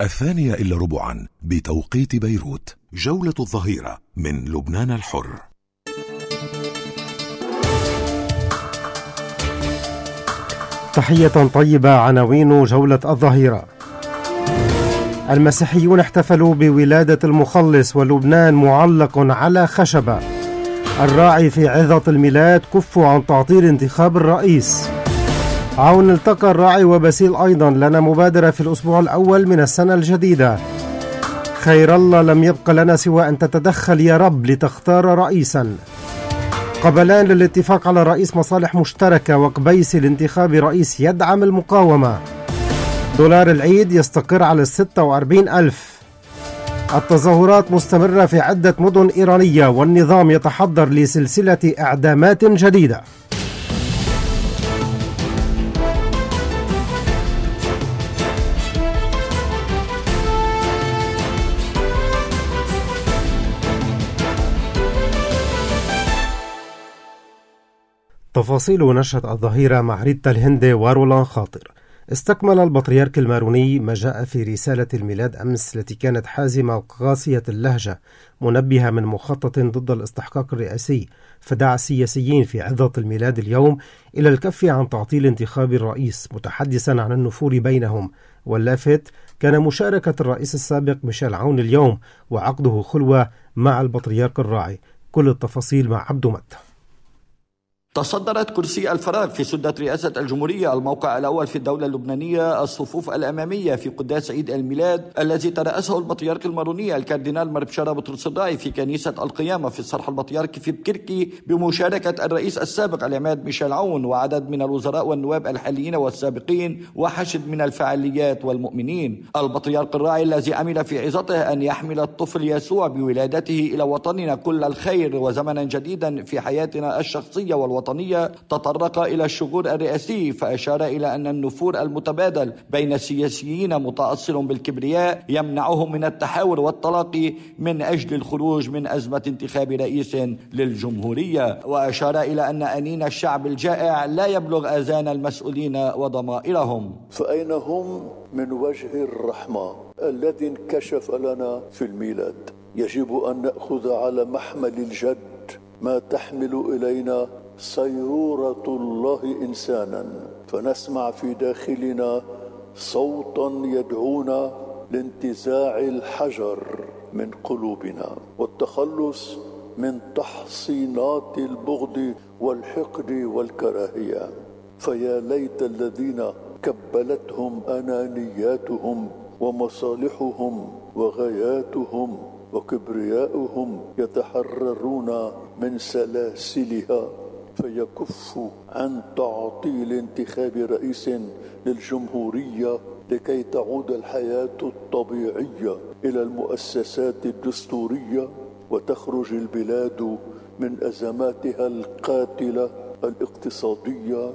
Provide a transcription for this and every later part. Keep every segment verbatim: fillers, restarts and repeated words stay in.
الثانية إلا ربعا بتوقيت بيروت. جولة الظهيرة من لبنان الحر. تحية طيبة. عناوين جولة الظهيرة: المسيحيون احتفلوا بولادة المخلص ولبنان معلق على خشبة. الراعي في عظة الميلاد: كفوا عن تعطيل انتخاب الرئيس. عون التقى الراعي وباسيل أيضا. لنا مبادرة في الأسبوع الأول من السنة الجديدة. خير الله لم يبق لنا سوى أن تتدخل يا رب لتختار رئيسا. قبلان للاتفاق على رئيس مصالح مشتركة. وقبيسي لانتخاب رئيس يدعم المقاومة. دولار العيد يستقر على الستة وأربعين ألف. التظاهرات مستمرة في عدة مدن إيرانية والنظام يتحضر لسلسلة إعدامات جديدة. تفاصيل نشرة الظهيرة مع ريتا الهندي ورولان خاطر. استكمل البطريرك الماروني ما جاء في رسالة الميلاد أمس التي كانت حازمة وقاسية اللهجة، منبهة من مخطط ضد الاستحقاق الرئاسي، فدعا السياسيين في عظة الميلاد اليوم إلى الكف عن تعطيل انتخاب الرئيس، متحدثا عن النفور بينهم. واللافت كان مشاركة الرئيس السابق ميشيل عون اليوم وعقده خلوة مع البطريرك الراعي. كل التفاصيل مع عبدو مت. تصدرت كرسي الفراغ في سدة رئاسة الجمهورية، الموقع الأول في الدولة اللبنانية، الصفوف الأمامية في قداس عيد الميلاد الذي ترأسه البطريرك الماروني الكاردينال مربشارة بطرس الراعي في كنيسة القيامة في الصرح البطريركي في بكركي، بمشاركة الرئيس السابق العماد ميشيل عون وعدد من الوزراء والنواب الحاليين والسابقين وحشد من الفعاليات والمؤمنين. البطريرك الراعي الذي أمل في عظته أن يحمل الطفل يسوع بولادته إلى وطننا كل الخير وزمنا جديدا في حياتنا الشخصية والوطنية، تطرق إلى الشجور الرئاسي، فأشار إلى أن النفور المتبادل بين السياسيين متأصل بالكبرياء يمنعهم من التحاور والتلاقي من أجل الخروج من أزمة انتخاب رئيس للجمهورية. وأشار إلى أن أنين الشعب الجائع لا يبلغ آذان المسؤولين وضمائرهم. فأين هم من وجه الرحمة الذي انكشف لنا في الميلاد؟ يجب أن نأخذ على محمل الجد ما تحمل إلينا صيرورة الله إنسانا، فنسمع في داخلنا صوتا يدعونا لانتزاع الحجر من قلوبنا والتخلص من تحصينات البغض والحقد والكراهية. فيا ليت الذين كبلتهم أنانياتهم ومصالحهم وغاياتهم وكبرياؤهم يتحررون من سلاسلها فيكفوا عن تعطيل انتخاب رئيس للجمهورية لكي تعود الحياة الطبيعية إلى المؤسسات الدستورية وتخرج البلاد من أزماتها القاتلة الاقتصادية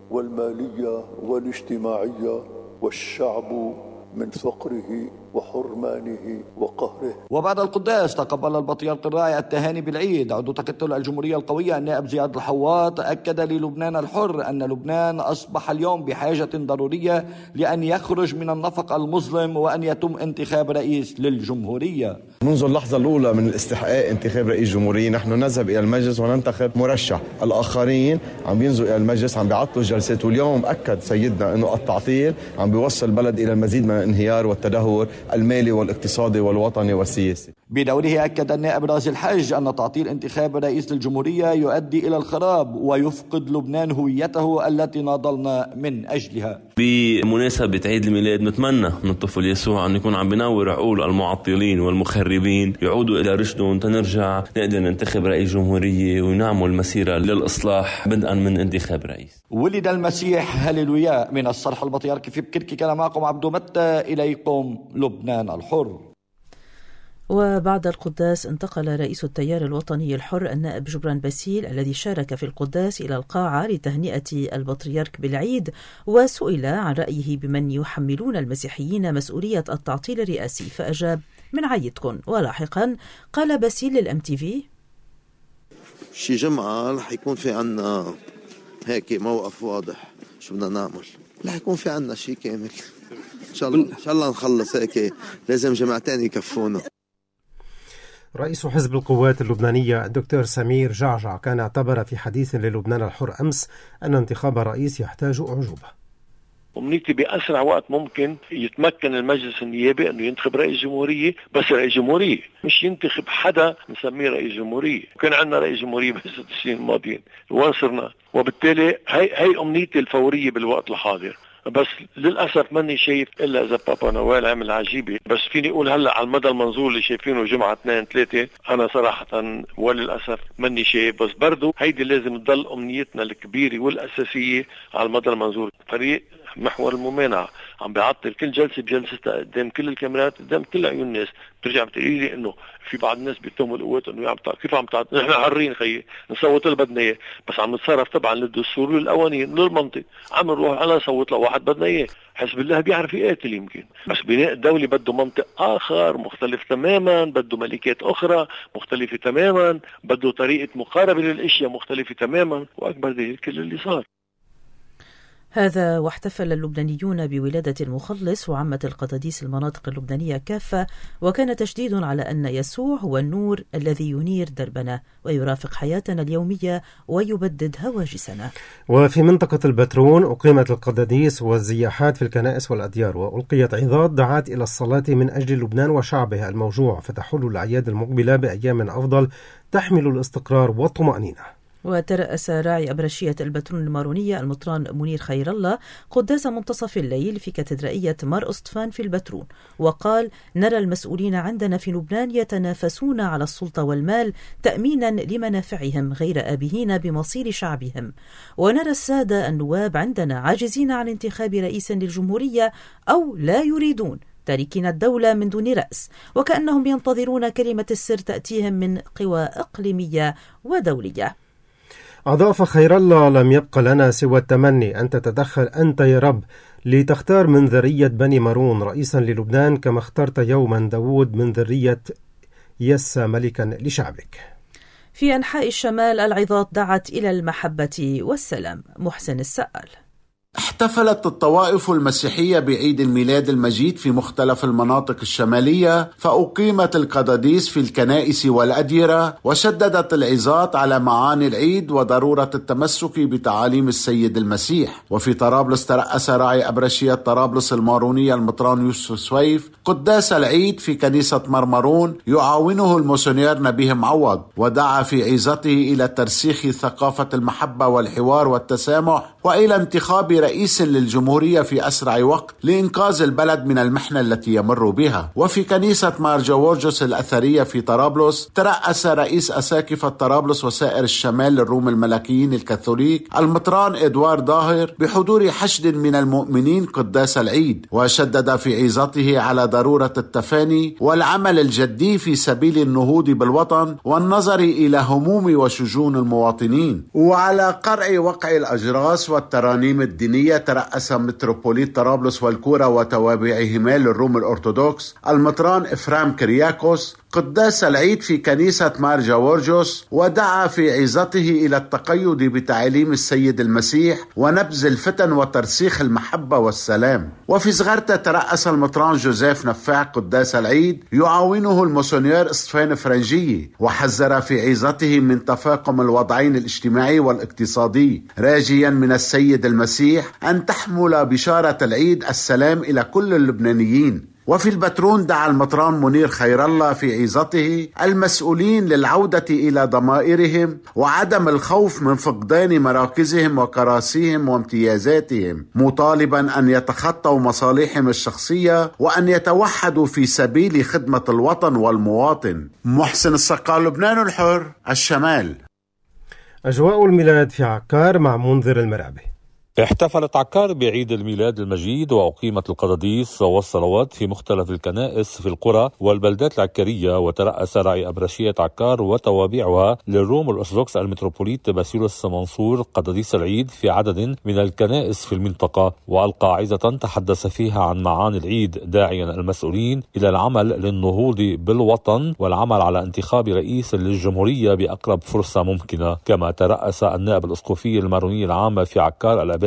والمالية والاجتماعية، والشعب من فقره وحرمانه وقهره. وبعد القداس تقبل البطريرك الراعي التهاني بالعيد. عضو تكتل الجمهورية القوية النائب زياد الحواط أكد للبنان الحر أن لبنان أصبح اليوم بحاجة ضرورية لأن يخرج من النفق المظلم وأن يتم انتخاب رئيس للجمهورية. منذ اللحظة الأولى من الاستحقاق انتخاب رئيس جمهورية نحن نذهب إلى المجلس وننتخب مرشح، الآخرين عم بينزلوا إلى المجلس عم بيعطلوا الجلسات، واليوم أكد سيدنا أنه التعطيل عم بيوصل البلد إلى المزيد من الانهيار والتدهور المالي والاقتصادي والوطني والسياسي. بدوره أكد النائب رازي الحج أن تعطيل انتخاب رئيس للجمهورية يؤدي إلى الخراب ويفقد لبنان هويته التي ناضلنا من أجلها. بمناسبة عيد الميلاد نتمنى من الطفل يسوع أن يكون عم بنور عقول المعطلين والمخربين يعودوا إلى رشدهم تنرجع نقدر ننتخب رئيس جمهورية ونعمل مسيرة للإصلاح بدءا من انتخاب رئيس. ولد المسيح هللويا. من الصرح البطريركي في بكركي كان معكم عبدو متى، إليكم لبنان الحر. وبعد القداس انتقل رئيس التيار الوطني الحر النائب جبران باسيل الذي شارك في القداس إلى القاعة لتهنئة البطريرك بالعيد، وسئل عن رأيه بمن يحملون المسيحيين مسؤولية التعطيل الرئاسي، فأجاب: من عيدكم. ولاحقا قال باسيل للأم تي في: شي جمعة رح يكون في عنا هيك موقف واضح شو بدنا نعمل، رح يكون في عنا شي كامل إن شاء الله إن شاء الله نخلص هيك، لازم جماعتين يكفونا. رئيس حزب القوات اللبنانية الدكتور سمير جعجع كان اعتبر في حديث للبنان الحر أمس أن انتخاب الرئيس يحتاج أعجوبة. أمنيتي بأسرع وقت ممكن يتمكن المجلس النيابي أنه ينتخب رئيس جمهورية، بس رئيس جمهورية، مش ينتخب حدا نسميه رئيس جمهورية. كان عندنا رئيس جمهورية بس ست سنين الماضيين وين صرنا؟ وبالتالي هي هي أمنيتي الفورية بالوقت الحاضر. بس للأسف ماني شايف إلا إذا بابا نوال عمل عجيبة. بس فيني أقول هلأ على المدى المنظور اللي شايفينه جمعة اثنين ثلاثة، أنا صراحة وللأسف ماني شايف. بس برضو هيدي لازم تضل أمنيتنا الكبيرة والأساسية على المدى المنظور. فريق محور الممانعة عم بيعطل كل جلسة بجلستها قدام كل الكاميرات، قدام كل عيون الناس. بترجع بتقولي لي إنه في بعض الناس بيتهموا القوات إنه عم كيف عم تعطل؟ نحن حرين خيي نصوت اللي بدنا إياه، بس عم نتصرف طبعا للدستور والقوانين للمنطق. عم نروح على نصوت لواحد بدنا إياه. حزب الله بيعرف يقاتل يمكن، بس بناء الدولة بده منطق آخر مختلف تماما، بده ملكات أخرى مختلفة تماما، بده طريقة مقاربة للأشياء مختلفة تماما، وأكبر دليل كل اللي صار. هذا واحتفل اللبنانيون بولادة المخلص وعامة القداديس المناطق اللبنانية كافة، وكان تشديد على أن يسوع هو النور الذي ينير دربنا ويرافق حياتنا اليومية ويبدد هواجسنا. وفي منطقة البترون أقيمت القداديس والزياحات في الكنائس والأديار، وألقيت عظات دعات إلى الصلاة من أجل لبنان وشعبه الموجوع، فتحل الأعياد المقبلة بأيام أفضل تحمل الاستقرار والطمأنينة. وترأس راعي أبرشية البترون المارونية المطران منير خير الله قداس منتصف الليل في كاتدرائية مار أسطفان في البترون، وقال: نرى المسؤولين عندنا في لبنان يتنافسون على السلطة والمال تأمينا لمنافعهم غير آبهين بمصير شعبهم، ونرى السادة النواب عندنا عاجزين عن انتخاب رئيس للجمهورية أو لا يريدون، تاركين الدولة من دون رأس، وكأنهم ينتظرون كلمة السر تأتيهم من قوى إقليمية ودولية. أضاف خير الله: لم يبق لنا سوى التمني أن تتدخل أنت يا رب لتختار من ذرية بني مارون رئيسا للبنان، كما اخترت يوما داود من ذرية يسى ملكا لشعبك. في أنحاء الشمال العظات دعت إلى المحبة والسلام. محسن السائل. احتفلت الطوائف المسيحية بعيد الميلاد المجيد في مختلف المناطق الشمالية، فأقيمت القداديس في الكنائس والأديرة، وشددت العظات على معاني العيد وضرورة التمسك بتعاليم السيد المسيح. وفي طرابلس ترأس راعي أبرشية طرابلس المارونية المطران يوسف سويف قداس العيد في كنيسة مرمرون يعاونه المونسنيور نبيه معوض، ودعا في عظته إلى ترسيخ ثقافة المحبة والحوار والتسامح، وإلى انتخاب رئيس للجمهورية في أسرع وقت لإنقاذ البلد من المحنة التي يمر بها. وفي كنيسة مار جورجوس الأثرية في طرابلس ترأس رئيس أساقفة طرابلس وسائر الشمال للروم الملكيين الكاثوليك المطران إدوار ظاهر بحضور حشد من المؤمنين قداس العيد، وشدد في عظته على ضرورة التفاني والعمل الجدي في سبيل النهوض بالوطن والنظر إلى هموم وشجون المواطنين، وعلى قرع وقع الأجراس والترانيم الدينية ترأس متروبوليت طرابلس والكورة وتوابعهما للروم الأرثوذكس المطران إفرام كرياكوس قداس العيد في كنيسة مار جورجوس، ودعا في عظته إلى التقيد بتعاليم السيد المسيح ونبذ الفتن وترسيخ المحبة والسلام. وفي زغرتة ترأس المطران جوزيف نفاع قداس العيد يعاونه المونسنيور اسطفان فرنجي، وحذر في عظته من تفاقم الوضعين الاجتماعي والاقتصادي، راجيا من السيد المسيح أن تحمل بشارة العيد السلام إلى كل اللبنانيين. وفي البترون دعا المطران منير خير الله في عظته المسؤولين للعودة إلى ضمائرهم وعدم الخوف من فقدان مراكزهم وكراسيهم وامتيازاتهم، مطالبا أن يتخطوا مصالحهم الشخصية وأن يتوحدوا في سبيل خدمة الوطن والمواطن. محسن السقال، لبنان الحر، الشمال. أجواء الميلاد في عكار مع منذر المرعبي. احتفلت عكار بعيد الميلاد المجيد، وأقيمت القداديس والصلوات في مختلف الكنائس في القرى والبلدات العكارية، وترأس راعي أبرشية عكار وتوابعها للروم الأرثوذكس المتروبوليت باسيلوس منصور قداديس العيد في عدد من الكنائس في المنطقة، وألقى عظة تحدث فيها عن معاني العيد، داعيا المسؤولين إلى العمل للنهوض بالوطن والعمل على انتخاب رئيس للجمهورية بأقرب فرصة ممكنة. كما ترأس النائب الأسقفي الماروني العام في عكار الأباء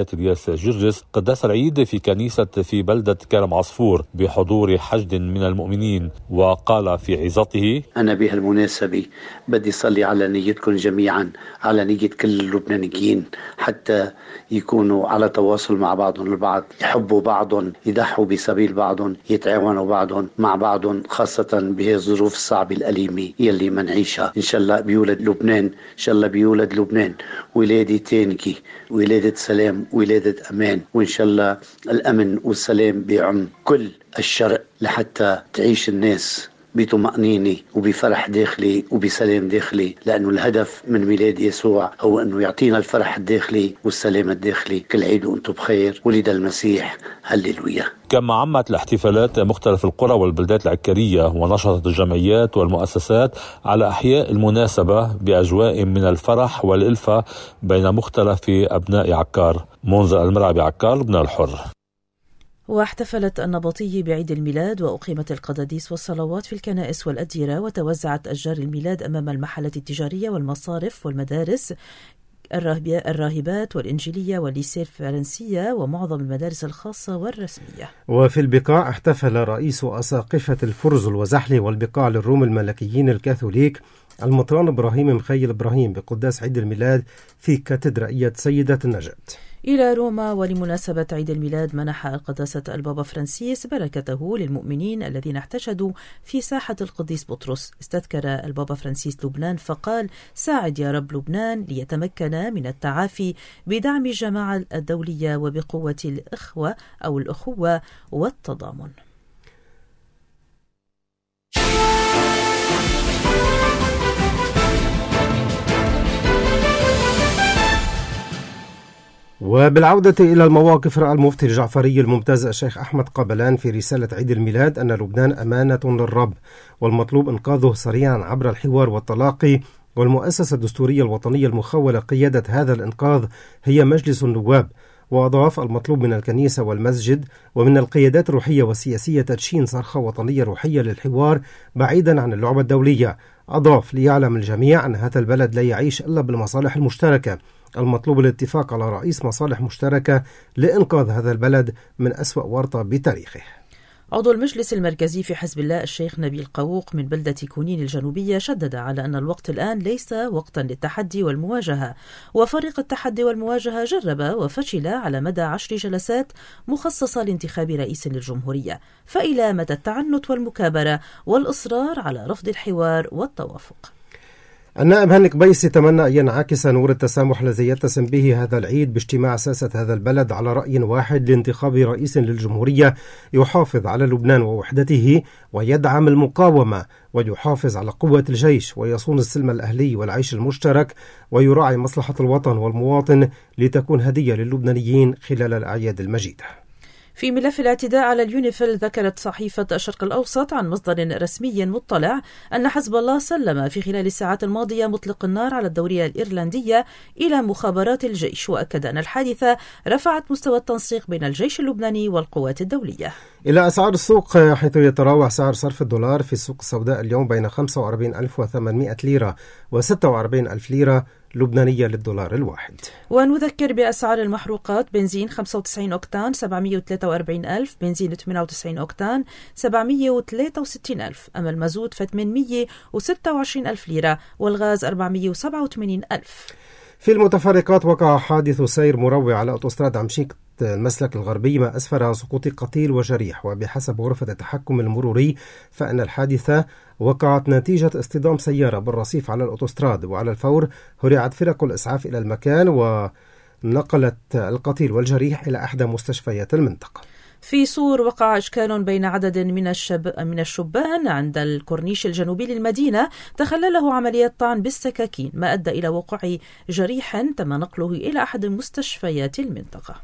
البابا الياس جرجس قداس العيد في كنيسة في بلدة كرم عصفور بحضور حشد من المؤمنين، وقال في عظته: أنا بهالمناسبة بدي صلي على نيتكم جميعا، على نية كل اللبنانيين، حتى يكونوا على تواصل مع بعضهم البعض، يحبوا بعضهم، يضحوا بسبيل بعضهم، يتعاونوا بعضهم مع بعضهم، خاصة بهالظروف الصعبة الأليمة يلي منعيشها. إن شاء الله بيولد لبنان، إن شاء الله بيولد لبنان ولادة تانكي، ولادة سلام، ولادة أمان، وإن شاء الله الأمن والسلام بيعم كل الشرق لحتى تعيش الناس بطمأنينة وبفرح داخلي وبسلام داخلي، لأنه الهدف من ميلاد يسوع هو أنه يعطينا الفرح الداخلي والسلام الداخلي. كل عيد وأنتم بخير، ولد المسيح، هللويا. كما عمت الاحتفالات مختلف القرى والبلدات العكرية، ونشطت الجمعيات والمؤسسات على أحياء المناسبة بأجواء من الفرح والإلفة بين مختلف أبناء عكار. منذر المرعى بعكار، لبنان الحر. واحتفلت النبطي بعيد الميلاد، وأقيمت القداديس والصلوات في الكنائس والأديرة، وتوزعت أشجار الميلاد أمام المحلات التجارية والمصارف والمدارس، الراهبات والإنجيلية والليسيه الفرنسية ومعظم المدارس الخاصة والرسمية. وفي البقاع احتفل رئيس أساقفة الفرزل وزحلي والبقاع للروم الملكيين الكاثوليك المطران إبراهيم مخيل إبراهيم بقداس عيد الميلاد في كاتدرائية سيدة النجاة. إلى روما، ولمناسبة عيد الميلاد منح القداسة البابا فرانسيس بركته للمؤمنين الذين احتشدوا في ساحة القديس بطرس. استذكر البابا فرانسيس لبنان فقال: ساعد يا رب لبنان ليتمكن من التعافي بدعم الجماعة الدولية وبقوة الإخوة أو الأخوة والتضامن. وبالعودة إلى المواقف، رأى المفتي الجعفري الممتاز الشيخ أحمد قبلان في رسالة عيد الميلاد أن لبنان أمانة للرب، والمطلوب إنقاذه سريعا عبر الحوار والتلاقي، والمؤسسة الدستورية الوطنية المخولة قيادة هذا الإنقاذ هي مجلس النواب. وأضاف: المطلوب من الكنيسة والمسجد ومن القيادات الروحية والسياسية تدشين صرخة وطنية روحية للحوار بعيدا عن اللعبة الدولية. أضاف: ليعلم الجميع أن هذا البلد لا يعيش إلا بالمصالح المشتركة، المطلوب الاتفاق على رئيس مصالح مشتركة لإنقاذ هذا البلد من أسوأ ورطة بتاريخه. عضو المجلس المركزي في حزب الله الشيخ نبيل قووق من بلدة كونين الجنوبية شدد على أن الوقت الآن ليس وقتا للتحدي والمواجهة، وفريق التحدي والمواجهة جرب وفشل على مدى عشر جلسات مخصصة لانتخاب رئيس للجمهورية، فإلى متى التعنت والمكابرة والإصرار على رفض الحوار والتوافق؟ النائب هاني قبيس يتمنى أن ينعكس نور التسامح الذي يتسم به هذا العيد باجتماع ساسة هذا البلد على رأي واحد لانتخاب رئيس للجمهورية يحافظ على لبنان ووحدته ويدعم المقاومة ويحافظ على قوة الجيش ويصون السلم الأهلي والعيش المشترك ويراعي مصلحة الوطن والمواطن لتكون هدية للبنانيين خلال الأعياد المجيدة. في ملف الاعتداء على اليونيفيل، ذكرت صحيفة الشرق الأوسط عن مصدر رسمي مطلع أن حزب الله سلم في خلال الساعات الماضية مطلق النار على الدورية الإيرلندية إلى مخابرات الجيش، وأكد أن الحادثة رفعت مستوى التنسيق بين الجيش اللبناني والقوات الدولية. إلى أسعار السوق، حيث يتراوح سعر صرف الدولار في السوق السوداء اليوم بين خمسة وأربعين ألف وثمانمائة ليرة وستة وأربعين ألف ليرة لبنانية للدولار الواحد. ونذكر بأسعار المحروقات: بنزين خمسة وتسعين أوكتان سبعمائة وثلاثة وأربعين ألف، بنزين ثمانية وتسعين أوكتان سبعمائة وثلاثة وستين ألف، أما المازوت ثمانمائة وستة وعشرين ألف ليرة، والغاز أربعمائة وسبعة وثمانين ألف. في المتفرقات، وقع حادث سير مروع على أوتوستراد عمشيق المسلك الغربي ما أسفر عن سقوط قتيل وجريح، وبحسب غرفة التحكم المروري فإن الحادثة وقعت نتيجة اصطدام سيارة بالرصيف على الأوتوستراد، وعلى الفور هرعت فرق الإسعاف إلى المكان ونقلت القتيل والجريح إلى أحدى مستشفيات المنطقة. في صور، وقع إشكال بين عدد من الشب من الشبان عند الكورنيش الجنوبي للمدينة تخلله عملية طعن بالسكاكين، ما أدى إلى وقوع جريح تم نقله إلى أحد مستشفيات المنطقة.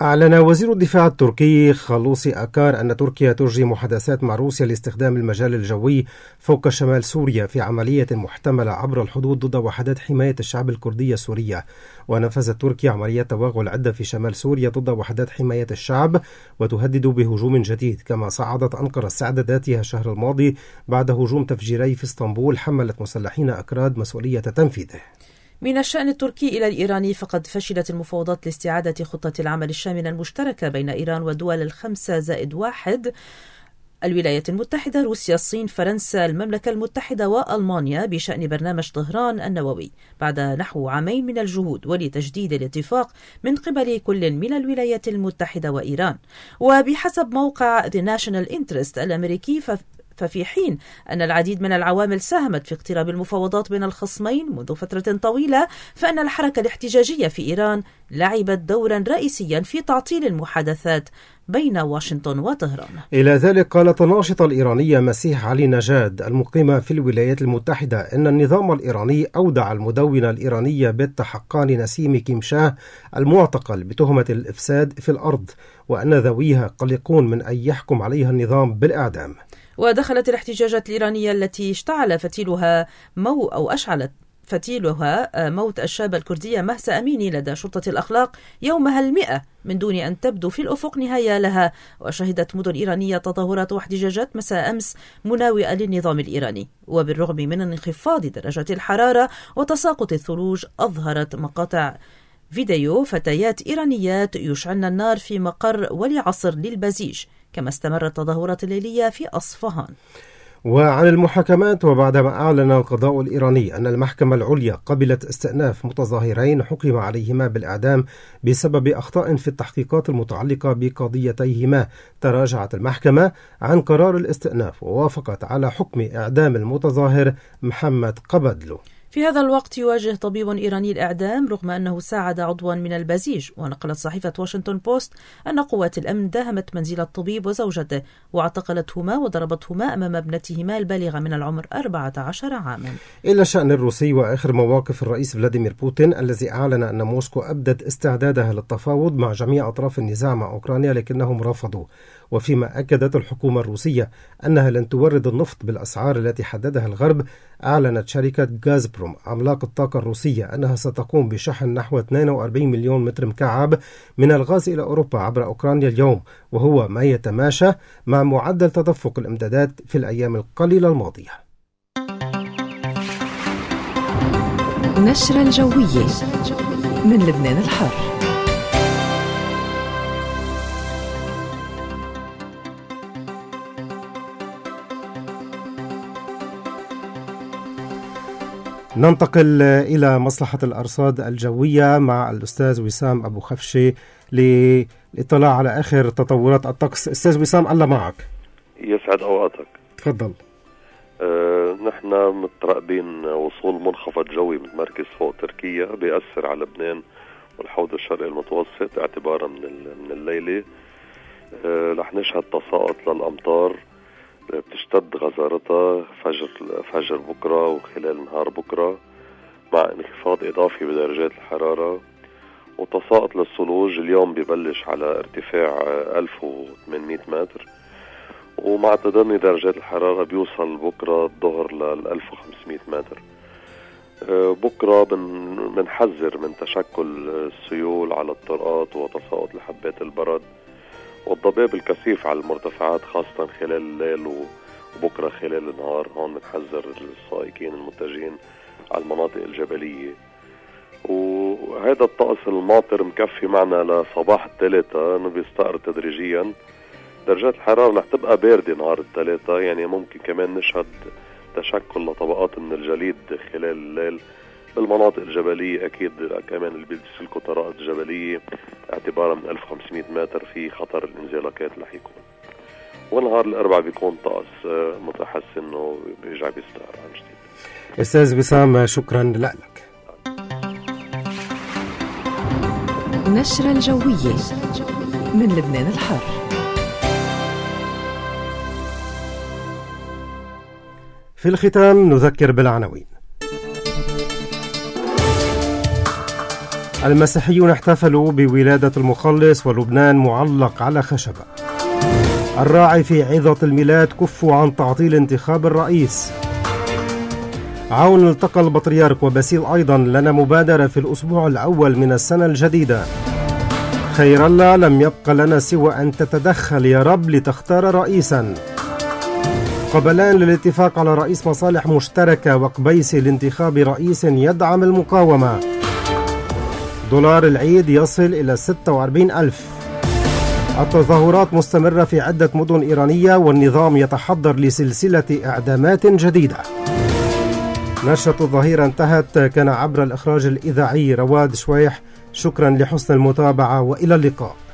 أعلن وزير الدفاع التركي خلوصي أكار أن تركيا تجري محادثات مع روسيا لاستخدام المجال الجوي فوق شمال سوريا في عملية محتملة عبر الحدود ضد وحدات حماية الشعب الكردية السورية. ونفذت تركيا عمليات توغل عدة في شمال سوريا ضد وحدات حماية الشعب وتهدد بهجوم جديد. كما صعدت أنقرة استعداداتها الشهر الماضي بعد هجوم تفجيري في اسطنبول حملت مسلحين أكراد مسؤولية تنفيذه. من الشأن التركي إلى الإيراني، فقد فشلت المفاوضات لاستعادة خطة العمل الشاملة المشتركة بين إيران والدول الخمسة زائد واحد الولايات المتحدة، روسيا، الصين، فرنسا، المملكة المتحدة وألمانيا بشأن برنامج طهران النووي بعد نحو عامين من الجهود ولتجديد الاتفاق من قبل كل من الولايات المتحدة وإيران. وبحسب موقع The National Interest الأمريكي، ففي حين أن العديد من العوامل ساهمت في اقتراب المفاوضات بين الخصمين منذ فترة طويلة، فإن الحركة الاحتجاجية في إيران لعبت دورا رئيسيا في تعطيل المحادثات بين واشنطن وطهران. إلى ذلك قالت الناشطة الإيرانية مسيح علي نجاد المقيمة في الولايات المتحدة إن النظام الإيراني أودع المدونة الإيرانية بت حقاني نسيم كيمشاه المعتقل بتهمة الإفساد في الأرض، وأن ذويها قلقون من أن يحكم عليها النظام بالإعدام. ودخلت الاحتجاجات الإيرانية التي اشتعل فتيلها مو أو أشعلت فتيلها موت الشابة الكردية مهسا أميني لدى شرطة الأخلاق يومها المئة من دون أن تبدو في الأفق نهاية لها. وشهدت مدن إيرانية تظاهرات واحتجاجات مساء أمس مناوئة للنظام الإيراني. وبالرغم من انخفاض درجة الحرارة وتساقط الثلوج، أظهرت مقاطع فيديو فتيات إيرانيات يشعلن النار في مقر ولي عصر للبزيج. كما استمرت التظاهرات الليلية في أصفهان. وعن المحاكمات، وبعدما أعلن القضاء الإيراني أن المحكمة العليا قبلت استئناف متظاهرين حكم عليهما بالإعدام بسبب أخطاء في التحقيقات المتعلقة بقضيتيهما، تراجعت المحكمة عن قرار الاستئناف ووافقت على حكم إعدام المتظاهر محمد قبدلو. في هذا الوقت يواجه طبيب إيراني الإعدام رغم أنه ساعد عضوا من البزيج. ونقلت صحيفة واشنطن بوست أن قوات الأمن داهمت منزل الطبيب وزوجته واعتقلتهما وضربتهما أمام ابنتهما البالغة من العمر أربعة عشر عاما. إلى الشأن الروسي وآخر مواقف الرئيس فلاديمير بوتين الذي أعلن أن موسكو أبدت استعدادها للتفاوض مع جميع أطراف النزاع مع أوكرانيا لكنهم رفضوا. وفيما أكدت الحكومة الروسية أنها لن تورد النفط بالأسعار التي حددها الغرب، أعلنت شركة غازبروم عملاق الطاقة الروسية أنها ستقوم بشحن نحو اثنين وأربعين مليون متر مكعب من الغاز إلى أوروبا عبر أوكرانيا اليوم، وهو ما يتماشى مع معدل تدفق الإمدادات في الأيام القليلة الماضية. نشرة الجوية من لبنان الحر. ننتقل إلى مصلحة الأرصاد الجوية مع الأستاذ وسام أبو خفشي للاطلاع على آخر تطورات الطقس. أستاذ وسام، الله معك. يسعد أوقاتك. تفضل. أه نحن متراقبين وصول منخفض جوي متمركز فوق تركيا بيأثر على لبنان والحوض الشرقي المتوسط اعتبارا من من الليلة. أه رح نشهد تساقط للأمطار بتشتد غزارتها فجر فجر بكرة وخلال نهار بكرة، مع انخفاض إضافي بدرجات الحرارة وتساقط للثلوج. اليوم بيبلش على ارتفاع ألف وثمانمائة متر، ومع تدني درجات الحرارة بيوصل بكرة الظهر لل ألف وخمسمائة متر. بكرة بنحذر من تشكل السيول على الطرقات وتساقط لحبات البرد والضباب الكثيف على المرتفعات خاصة خلال الليل وبكرة خلال النهار. هون بنحذر السائقين المتجهين على المناطق الجبلية. وهذا الطقس الماطر مكفي معنا لصباح الثلاثة، انه بيستقر تدريجيا. درجات الحرارة رح تبقى باردة نهار الثلاثة، يعني ممكن كمان نشهد تشكل لطبقات من الجليد خلال الليل بالمناطق الجبلية. أكيد كمان اللي بيسلكوا طرقات جبلية اعتبارا من ألف وخمسمائة متر في خطر الانزلاقات رح يكون. ونهار الأربعاء بيكون طقس متحسن انه بيرجع بيستقر عن جديد. أستاذ وسام، شكرا لك. نشرة الجوية من لبنان الحر. في الختام نذكر بالعناوين. المسيحيون احتفلوا بولادة المخلص ولبنان معلق على خشبة. الراعي في عظة الميلاد كفوا عن تعطيل انتخاب الرئيس. عون التقى البطريرك وباسيل أيضا لنا مبادرة في الأسبوع الأول من السنة الجديدة. خير الله لم يبق لنا سوى أن تتدخل يا رب لتختار رئيسا. قبلان للاتفاق على رئيس مصالح مشتركة وقبيسي لانتخاب رئيس يدعم المقاومة. دولار العيد يصل إلى ستة وأربعين ألف. التظاهرات مستمرة في عدة مدن إيرانية والنظام يتحضر لسلسلة إعدامات جديدة. نشرة الظهيرة انتهت. كان عبر الإخراج الإذاعي رواد شويح. شكرا لحسن المتابعة وإلى اللقاء.